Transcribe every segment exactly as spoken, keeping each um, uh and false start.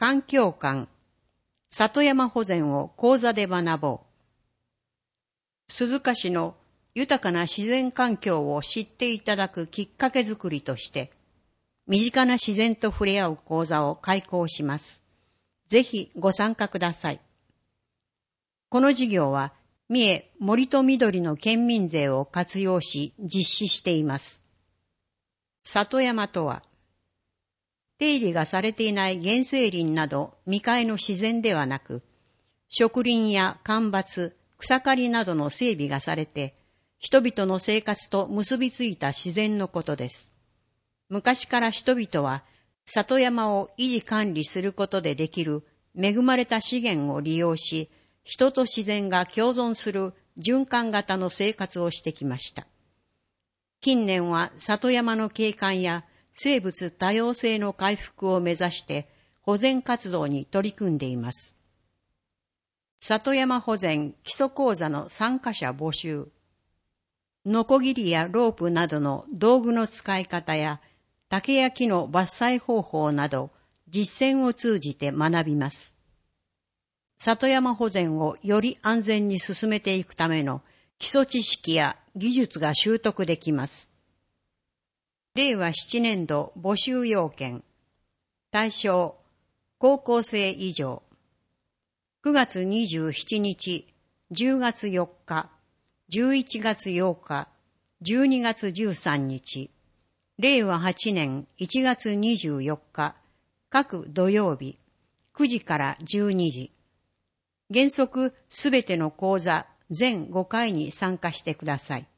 環境館、里山保全を講座で学ぼう。鈴鹿市の豊かな自然環境を知っていただくきっかけづくりとして、身近な自然と触れ合う講座を開講します。ぜひご参加ください。この事業は、三重森と緑の県民税を活用し実施しています。里山とは、手入れがされていない原生林など未開の自然ではなく、植林や間伐、草刈りなどの整備がされて、人々の生活と結びついた自然のことです。昔から人々は、里山を維持管理することでできる恵まれた資源を利用し、人と自然が共存する循環型の生活をしてきました。近年は里山の景観や生物多様性の回復を目指して保全活動に取り組んでいます。里山保全基礎講座の参加者募集。ノコギリやロープなどの道具の使い方や竹や木の伐採方法など実践を通じて学びます。里山保全をより安全に進めていくための基礎知識や技術が習得できます。れいわななねんど募集要件。対象、高校生以上。くがつにじゅうしちにち、じゅうがつよっか、じゅういちがつようか、じゅうにがつじゅうさんにち、れいわはちねんいちがつにじゅうよっか、各土曜日、くじからじゅうにじ。原則すべての講座全ごかいに参加してください。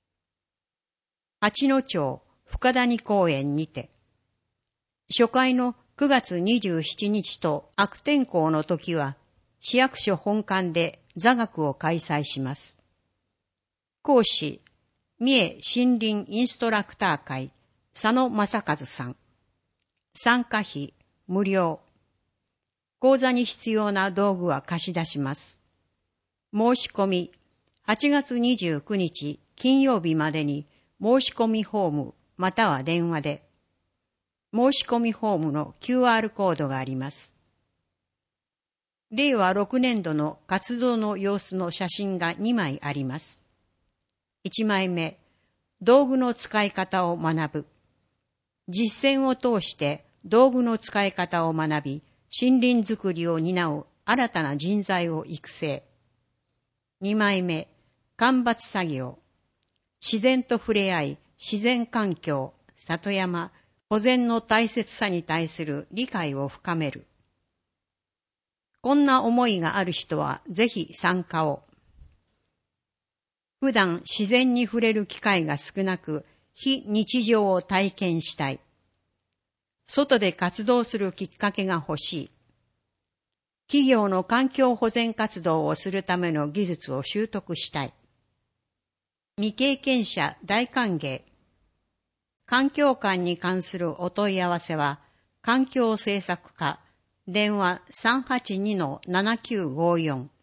八野町深谷公園にて、初回のくがつにじゅうしちにちと悪天候の時は、市役所本館で座学を開催します。講師、三重森林インストラクター会、佐野正和さん。参加費、無料。講座に必要な道具は貸し出します。申し込み、はちがつにじゅうくにち金曜日までに申し込みフォームまたは電話で、申し込みフォームの キューアール コードがあります。れいわろくねんどの活動の様子の写真がにまいあります。いちまいめ、道具の使い方を学ぶ。実践を通して道具の使い方を学び、森林づくりを担う新たな人材を育成。にまいめ、間伐作業。自然と触れ合い、自然環境、里山、保全の大切さに対する理解を深める。こんな思いがある人はぜひ参加を。普段自然に触れる機会が少なく、非日常を体験したい。外で活動するきっかけが欲しい。企業の環境保全活動をするための技術を習得したい。未経験者大歓迎。環境館に関するお問い合わせは、環境政策課、電話 さんはちにのななきゅうごよん。